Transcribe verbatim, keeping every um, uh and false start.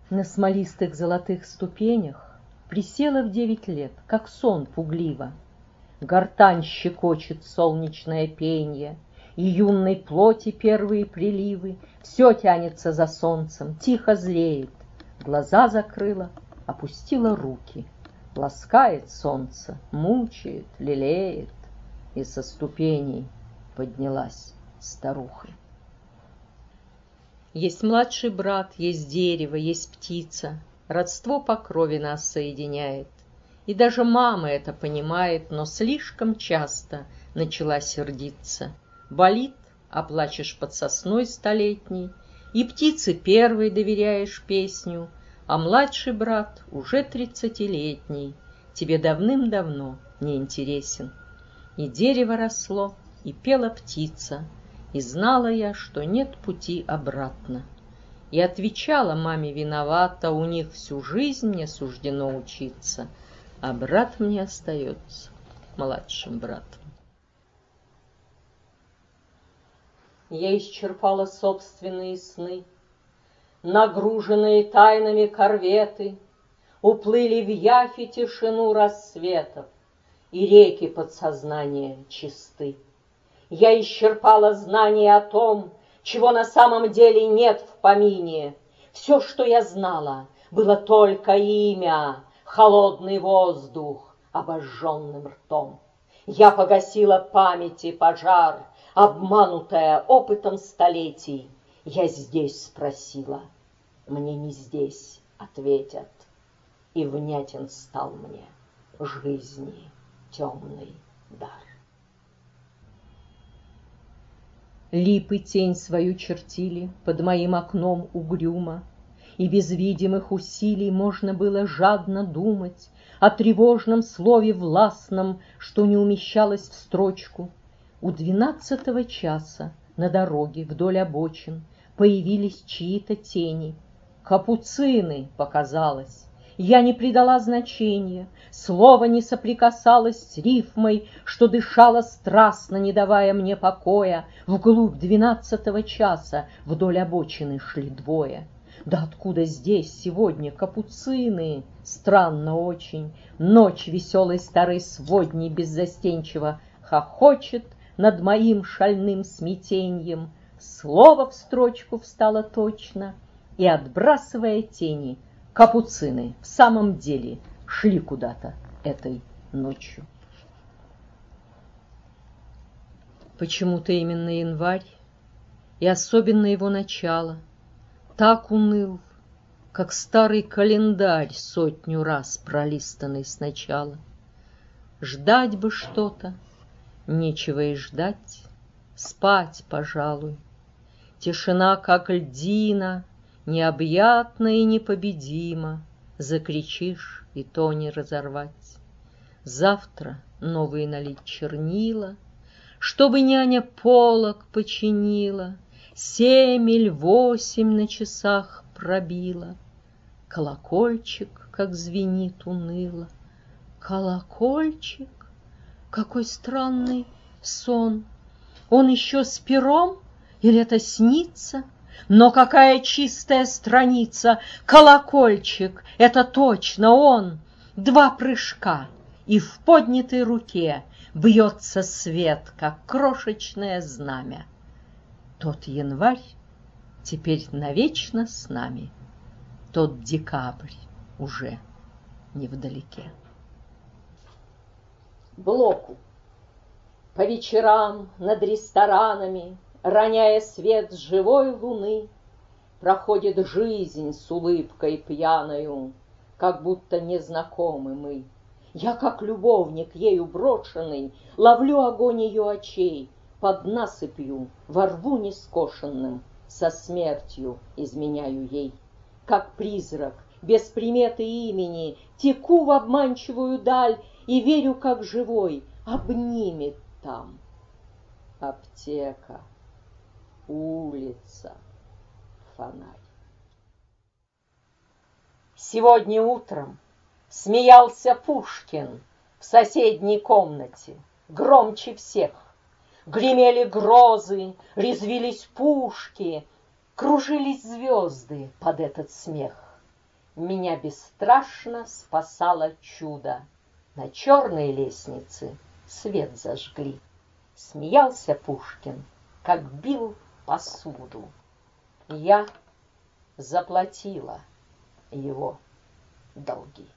На смолистых золотых ступенях Присела в девять лет, как сон пугливо. Гортань щекочет солнечное пенье, И юной плоти первые приливы. Все тянется за солнцем, тихо зреет. Глаза закрыла, опустила руки. Ласкает солнце, мучает, лелеет. И со ступеней поднялась старухой. Есть младший брат, есть дерево, есть птица. Родство по крови нас соединяет. И даже мама это понимает, но слишком часто начала сердиться. Болит, а плачешь под сосной столетней, и птице первой доверяешь песню, а младший брат уже тридцатилетний тебе давным-давно не интересен. И дерево росло, и пела птица, и знала я, что нет пути обратно. И отвечала маме виновата, у них всю жизнь мне суждено учиться, а брат мне остается младшим братом. Я исчерпала собственные сны, нагруженные тайнами корветы, уплыли в явь и тишину рассветов, и реки подсознания чисты. Я исчерпала знания о том, чего на самом деле нет в помине. Все, что я знала, было только имя, холодный воздух обожженным ртом. Я погасила памяти пожар, обманутая опытом столетий. Я здесь спросила, мне не здесь ответят, и внятен стал мне жизни темный дар. Липы тень свою чертили под моим окном угрюмо, и без видимых усилий можно было жадно думать о тревожном слове властном, что не умещалось в строчку. У двенадцатого часа на дороге вдоль обочин появились чьи-то тени. Капуцины, показалось. Я не придала значения, слово не соприкасалось с рифмой, что дышала страстно, не давая мне покоя. Вглубь двенадцатого часа вдоль обочины шли двое. Да откуда здесь сегодня капуцины? Странно очень. Ночь веселой старой сводней беззастенчиво хохочет над моим шальным смятеньем. Слово в строчку встало точно, и, отбрасывая тени, капуцины в самом деле шли куда-то этой ночью. Почему-то именно январь, и особенно его начало, так уныл, как старый календарь, сотню раз пролистанный сначала. Ждать бы что-то, нечего и ждать, спать, пожалуй. Тишина, как льдина, необъятна и непобедима, закричишь, и то не разорвать. Завтра новые налить чернила, чтобы няня полог починила, семь или восемь на часах пробила. Колокольчик, как звенит уныло. Колокольчик? Какой странный сон! Он еще с пером? Или это снится? Но какая чистая страница! Колокольчик, это точно он! Два прыжка, и в поднятой руке бьется свет, как крошечное знамя. Тот январь теперь навечно с нами, тот декабрь уже невдалеке. Блоку. По вечерам над ресторанами, роняя свет с живой луны, проходит жизнь с улыбкой пьяною, как будто незнакомы мы. Я, как любовник, ею брошенный, ловлю огонь ее очей, под насыпью, во рву нескошенным, со смертью изменяю ей. Как призрак, без приметы имени, теку в обманчивую даль и верю, как живой, обнимет там. Аптека, улица, фонарь. Сегодня утром смеялся Пушкин в соседней комнате, громче всех. Гремели грозы, резвились пушки, кружились звезды под этот смех. Меня бесстрашно спасало чудо. На черной лестнице свет зажгли. Смеялся Пушкин, как бил посуду. Я заплатила его долги.